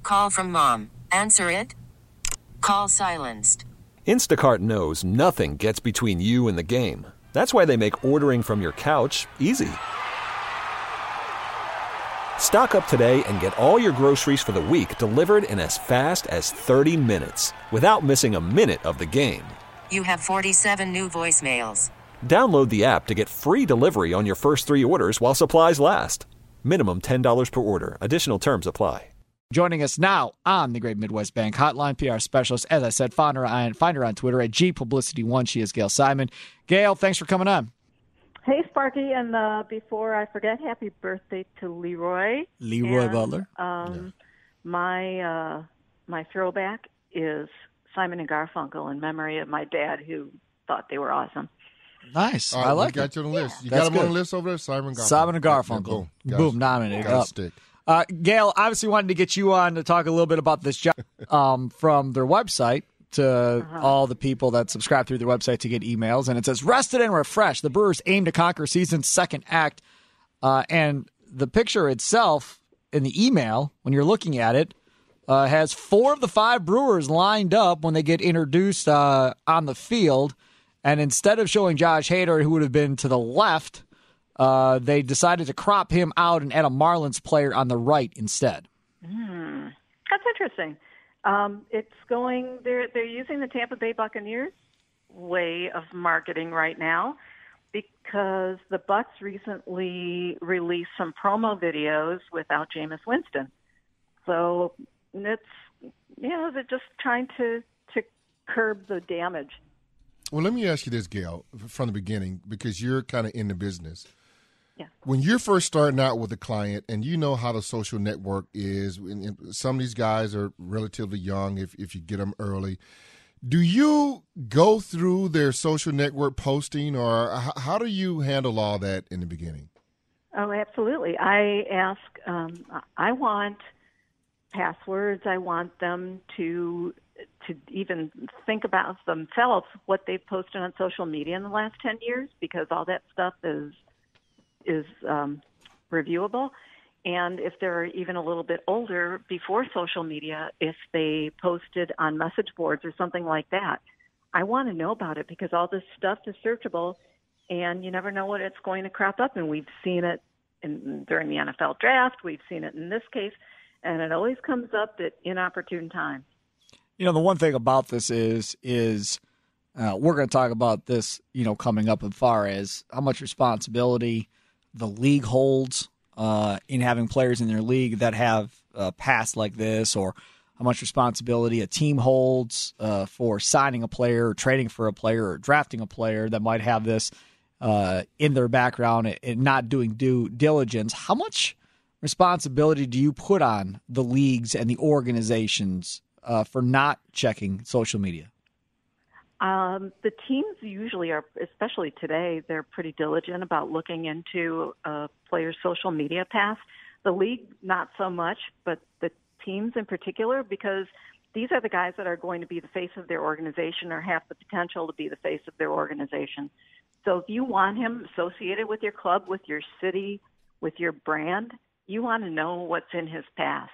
Call from mom. Answer it. Call silenced. Instacart knows nothing gets between you and the game. That's why they make ordering from your couch easy. Stock up today and get all your groceries for the week delivered in as fast as 30 minutes without missing a minute of the game. You have 47 new voicemails. Download the app to get free delivery on your first 3 orders while supplies last. Minimum $10 per order. Additional terms apply. Joining us now on the Great Midwest Bank Hotline, PR specialist, as I said, find her on Twitter at GPublicity1. She is Gail Simon. Gail, thanks for coming on. Hey, Sparky, and before I forget, happy birthday to Leroy. Butler. My throwback is Simon and Garfunkel in memory of my dad, who thought they were awesome. Nice. I like it. Got you on the list. You That's got him good. on the list over there? Simon Garfunkel. Simon and Garfunkel. Yeah, boom, nominated got up. stick. Gail, obviously wanted to get you on to talk a little bit about this job from their website to all the people that subscribe through their website to get emails. And it says, rested and refreshed. The Brewers aim to conquer season's second act. And the picture itself in the email, when you're looking at it, has 4 of the 5 Brewers lined up when they get introduced on the field. And instead of showing Josh Hader, who would have been to the left, they decided to crop him out and add a Marlins player on the right instead. That's interesting. It's going. They're using the Tampa Bay Buccaneers way of marketing right now because the Bucs recently released some promo videos without Jameis Winston. So it's they're just trying to curb the damage. Well, let me ask you this, Gail, from the beginning, because you're kind of in the business. Yeah. When you're first starting out with a client and you know how the social network is, and some of these guys are relatively young if you get them early, do you go through their social network posting, or how do you handle all that in the beginning? Oh, absolutely. I ask, I want passwords. I want them to even think about themselves what they've posted on social media in the last 10 years, because all that stuff is reviewable. And if they're even a little bit older, before social media, if they posted on message boards or something like that, I want to know about it, because all this stuff is searchable and you never know what it's going to crop up. And we've seen it during the NFL draft. We've seen it in this case, and it always comes up at inopportune times. You know, the one thing about this is we're going to talk about this, coming up as far as how much responsibility the league holds in having players in their league that have passed like this, or how much responsibility a team holds for signing a player, or trading for a player, or drafting a player that might have this in their background and not doing due diligence. How much responsibility do you put on the leagues and the organizations for not checking social media? The teams usually are, especially today, they're pretty diligent about looking into a player's social media past. The league, not so much, but the teams in particular, because these are the guys that are going to be the face of their organization, or have the potential to be the face of their organization. So if you want him associated with your club, with your city, with your brand, you want to know what's in his past.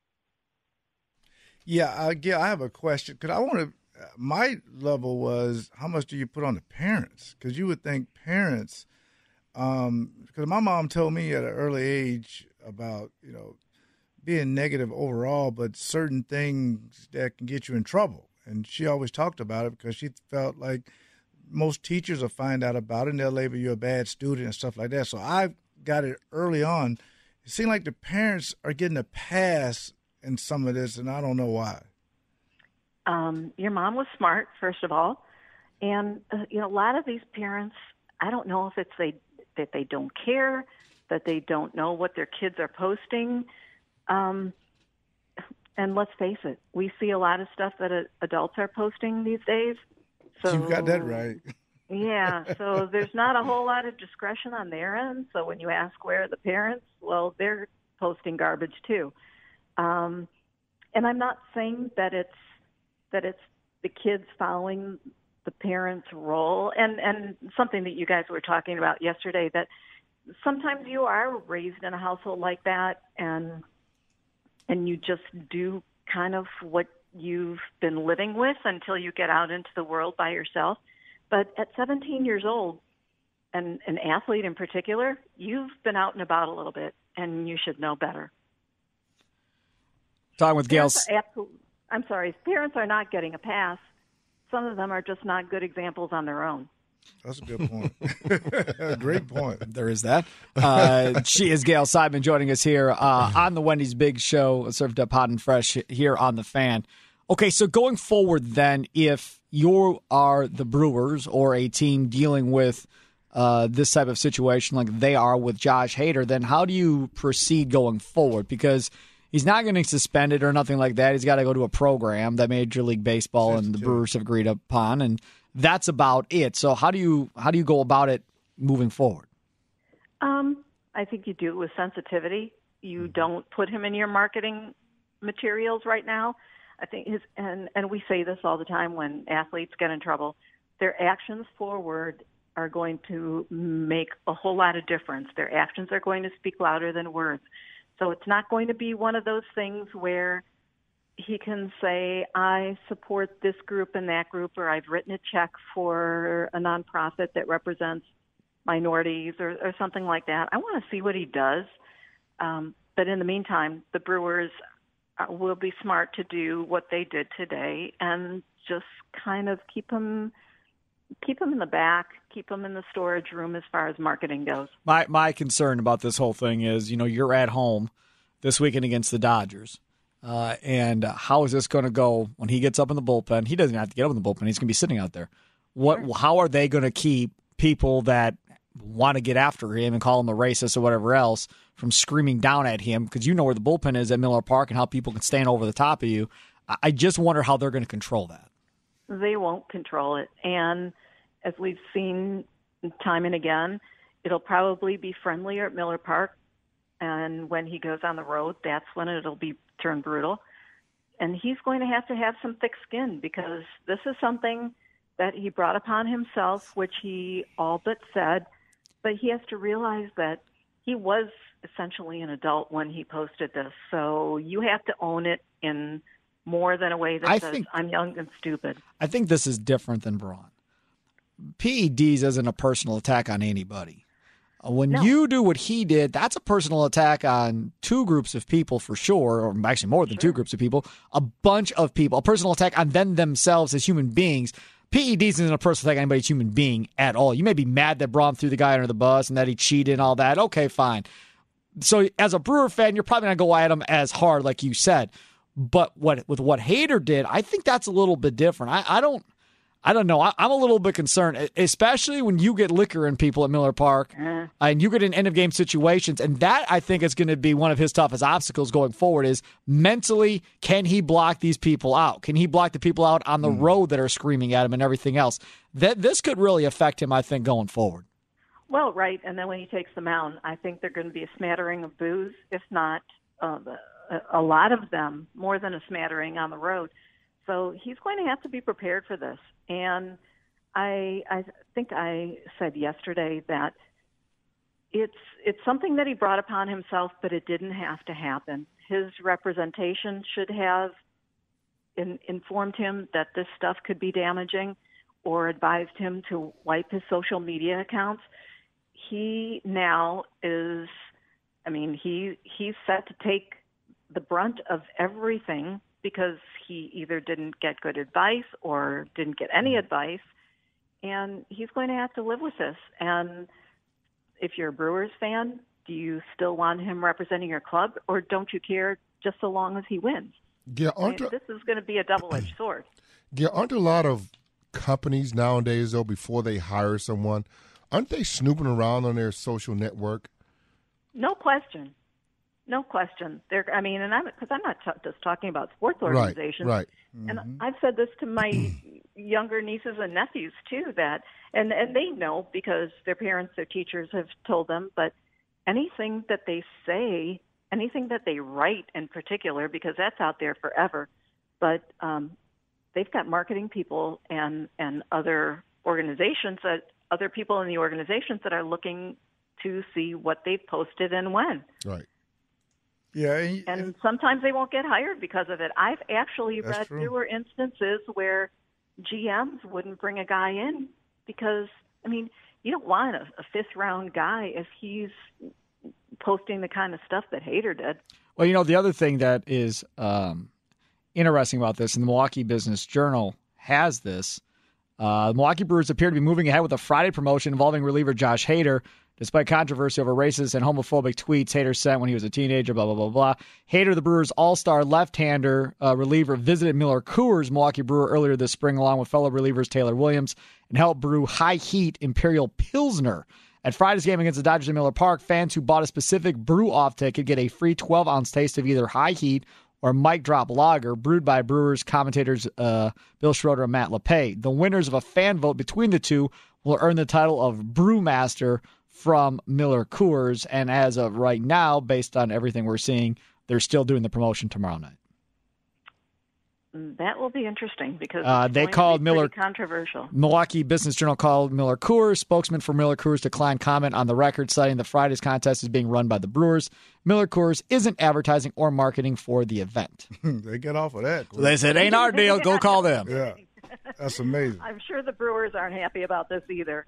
Yeah, Gail, I have a question. My level was, how much do you put on the parents? Because you would think parents, because my mom told me at an early age about, being negative overall, but certain things that can get you in trouble. And she always talked about it because she felt like most teachers will find out about it and they'll label you a bad student and stuff like that. So I got it early on. It seemed like the parents are getting a pass in some of this, and I don't know why. Your mom was smart, first of all. And, a lot of these parents, I don't know if it's that they don't care, that they don't know what their kids are posting. And let's face it, we see a lot of stuff that adults are posting these days. So you got that right. Yeah, so there's not a whole lot of discretion on their end. So when you ask where are the parents, well, they're posting garbage too. And I'm not saying that it's the kids following the parents' role, and something that you guys were talking about yesterday, that sometimes you are raised in a household like that, and and you just do kind of what you've been living with until you get out into the world by yourself. But at 17 years old, and an athlete in particular, you've been out and about a little bit, and you should know better. Talking with Gail. I'm sorry, parents are not getting a pass. Some of them are just not good examples on their own. That's a good point. Great point. There is that. She is Gail Seidman joining us here on the Wendy's Big Show, served up hot and fresh here on The Fan. Okay, so going forward then, if you are the Brewers or a team dealing with this type of situation like they are with Josh Hader, then how do you proceed going forward? Because he's not getting suspended or nothing like that. He's got to go to a program that Major League Baseball and the Brewers have agreed upon, and that's about it. So how do you go about it moving forward? I think you do it with sensitivity. You don't put him in your marketing materials right now. I think and we say this all the time when athletes get in trouble, their actions forward are going to make a whole lot of difference. Their actions are going to speak louder than words. So it's not going to be one of those things where he can say, I support this group and that group, or I've written a check for a nonprofit that represents minorities or something like that. I want to see what he does. But in the meantime, the Brewers will be smart to do what they did today and just kind of keep him in the back, keep him in the storage room as far as marketing goes. My concern about this whole thing is, you're at home this weekend against the Dodgers. And how is this going to go when he gets up in the bullpen? He doesn't have to get up in the bullpen. He's going to be sitting out there. How are they going to keep people that want to get after him and call him a racist or whatever else from screaming down at him? Because you know where the bullpen is at Miller Park and how people can stand over the top of you. I just wonder how they're going to control that. They won't control it. And as we've seen time and again, it'll probably be friendlier at Miller Park. And when he goes on the road, that's when it'll be turned brutal. And he's going to have some thick skin, because this is something that he brought upon himself, which he all but said. But he has to realize that he was essentially an adult when he posted this. So you have to own it in more than a way that says, I'm young and stupid. I think this is different than Braun. PEDs isn't a personal attack on anybody. When you do what he did, that's a personal attack on two groups of people for sure, or actually more than two groups of people, a bunch of people, a personal attack on them themselves as human beings. PEDs isn't a personal attack on anybody's human being at all. You may be mad that Braun threw the guy under the bus and that he cheated and all that. Okay, fine. So as a Brewer fan, you're probably not going to go at him as hard like you said. But with what Hader did, I think that's a little bit different. I don't know. I'm a little bit concerned, especially when you get liquor in people at Miller Park and you get in end-of-game situations. And that, I think, is going to be one of his toughest obstacles going forward is mentally, can he block these people out? Can he block the people out on the road that are screaming at him and everything else? This could really affect him, I think, going forward. Well, right. And then when he takes the mound, I think they're going to be a smattering of boos, if not a lot of them, more than a smattering on the road. So he's going to have to be prepared for this. And I think I said yesterday that it's something that he brought upon himself, but it didn't have to happen. His representation should have informed him that this stuff could be damaging or advised him to wipe his social media accounts. He now is, he's set to take the brunt of everything because he either didn't get good advice or didn't get any advice, and he's going to have to live with this. And if you're a Brewers fan, do you still want him representing your club, or don't you care just so long as he wins? Yeah, this is going to be a double-edged sword. Yeah, aren't a lot of companies nowadays, though, before they hire someone, aren't they snooping around on their social network? No question. No question. Because I'm not just talking about sports organizations. Right. And I've said this to my younger nieces and nephews too, and they know because their parents, their teachers have told them. But anything that they say, anything that they write in particular, because that's out there forever. But they've got marketing people and other organizations other people in the organizations that are looking to see what they've posted and when. Right. Yeah, and sometimes they won't get hired because of it. I've actually read true. fewer instances where GMs wouldn't bring a guy in because, I mean, you don't want a fifth-round guy if he's posting the kind of stuff that Hader did. Well, the other thing that is interesting about this, and the Milwaukee Business Journal has this, the Milwaukee Brewers appear to be moving ahead with a Friday promotion involving reliever Josh Hader, despite controversy over racist and homophobic tweets Hader sent when he was a teenager, blah, blah, blah, blah. Hader, the Brewers' all-star left-hander reliever, visited Miller Coors, Milwaukee Brewer, earlier this spring, along with fellow relievers Taylor Williams, and helped brew high-heat Imperial Pilsner. At Friday's game against the Dodgers at Miller Park, fans who bought a specific brew-off ticket get a free 12-ounce taste of either high-heat or mic drop lager, brewed by Brewers commentators Bill Schroeder and Matt LePay. The winners of a fan vote between the two will earn the title of Brewmaster from Miller Coors, and as of right now, based on everything we're seeing, they're still doing the promotion tomorrow night. That will be interesting because they called Miller controversial. Milwaukee Business Journal called Miller Coors. Spokesman for Miller Coors declined comment on the record, citing the Friday's contest is being run by the Brewers. Miller Coors isn't advertising or marketing for the event. They get off of that. So they said, "Ain't our deal. Go call them." Yeah, that's amazing. I'm sure the Brewers aren't happy about this either.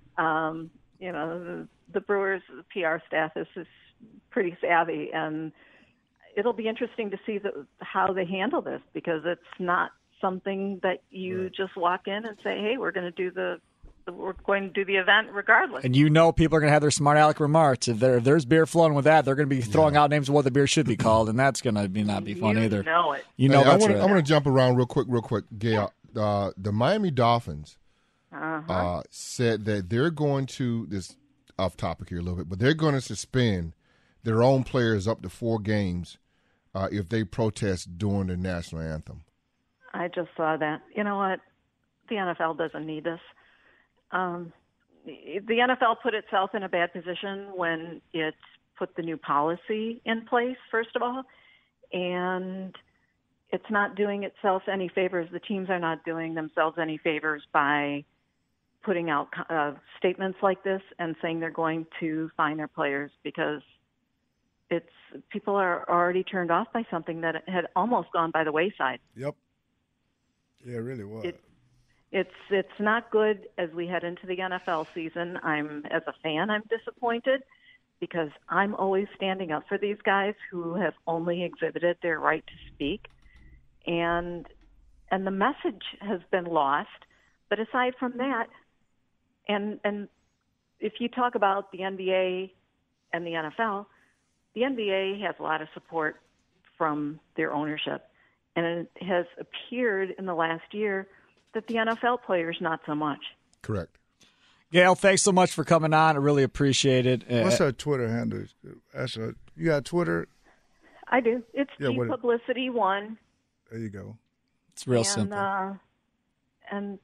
The Brewers' PR staff is pretty savvy, and it'll be interesting to see how they handle this because it's not something that you just walk in and say, "Hey, we're going to do the event regardless." And people are going to have their smart aleck remarks. If there's beer flowing with that, they're going to be throwing out names of what the beer should be called, and that's going to not be fun either. Know it. I want to jump around real quick, Gail. The Miami Dolphins said that they're going to, this off topic here a little bit, but they're going to suspend their own players up to 4 games if they protest during the national anthem. I just saw that. You know what? The NFL doesn't need this. The NFL put itself in a bad position when it put the new policy in place, first of all, and it's not doing itself any favors. The teams are not doing themselves any favors by putting out statements like this and saying they're going to fine their players because people are already turned off by something that had almost gone by the wayside. Yep. Yeah, it really was. It's not good as we head into the NFL season. As a fan, I'm disappointed because I'm always standing up for these guys who have only exhibited their right to speak, and the message has been lost. But aside from that, and if you talk about the NBA and the NFL, the NBA has a lot of support from their ownership, and it has appeared in the last year that the NFL players not so much. Correct. Gail, thanks so much for coming on. I really appreciate it. What's her Twitter handle? You got Twitter? I do. It's Publicity One. There you go. It's real simple. And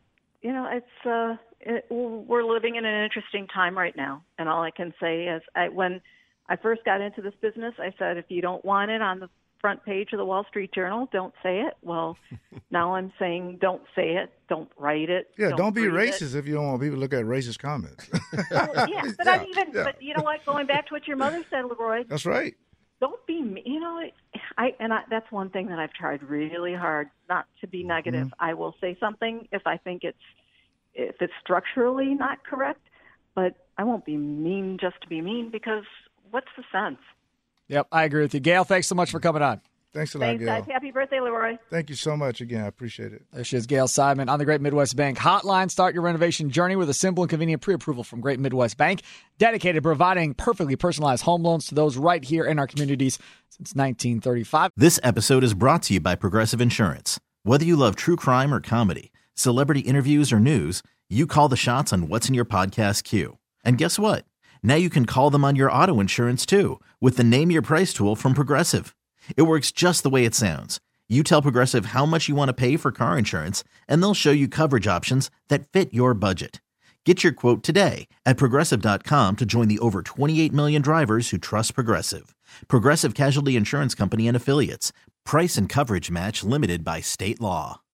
we're living in an interesting time right now. And all I can say is, when I first got into this business, I said, if you don't want it on the front page of the Wall Street Journal, don't say it. Well, now I'm saying don't say it, don't write it. Yeah, don't be racist if you don't want people to look at racist comments. Well, yeah, but but you know what? Going back to what your mother said, Leroy. That's right. Don't be, that's one thing that I've tried really hard not to be negative. I will say something if I think it's structurally not correct, but I won't be mean just to be mean because what's the sense? Yep, I agree with you. Gail, thanks so much for coming on. Thanks a lot, Thanks, Gail. guys. Happy birthday, Leroy. Thank you so much again. I appreciate it. There she is, Gail Simon on the Great Midwest Bank Hotline. Start your renovation journey with a simple and convenient pre-approval from Great Midwest Bank, dedicated to providing perfectly personalized home loans to those right here in our communities since 1935. This episode is brought to you by Progressive Insurance. Whether you love true crime or comedy, celebrity interviews or news, you call the shots on what's in your podcast queue. And guess what? Now you can call them on your auto insurance, too, with the Name Your Price tool from Progressive. It works just the way it sounds. You tell Progressive how much you want to pay for car insurance, and they'll show you coverage options that fit your budget. Get your quote today at Progressive.com to join the over 28 million drivers who trust Progressive. Progressive Casualty Insurance Company and Affiliates. Price and coverage match limited by state law.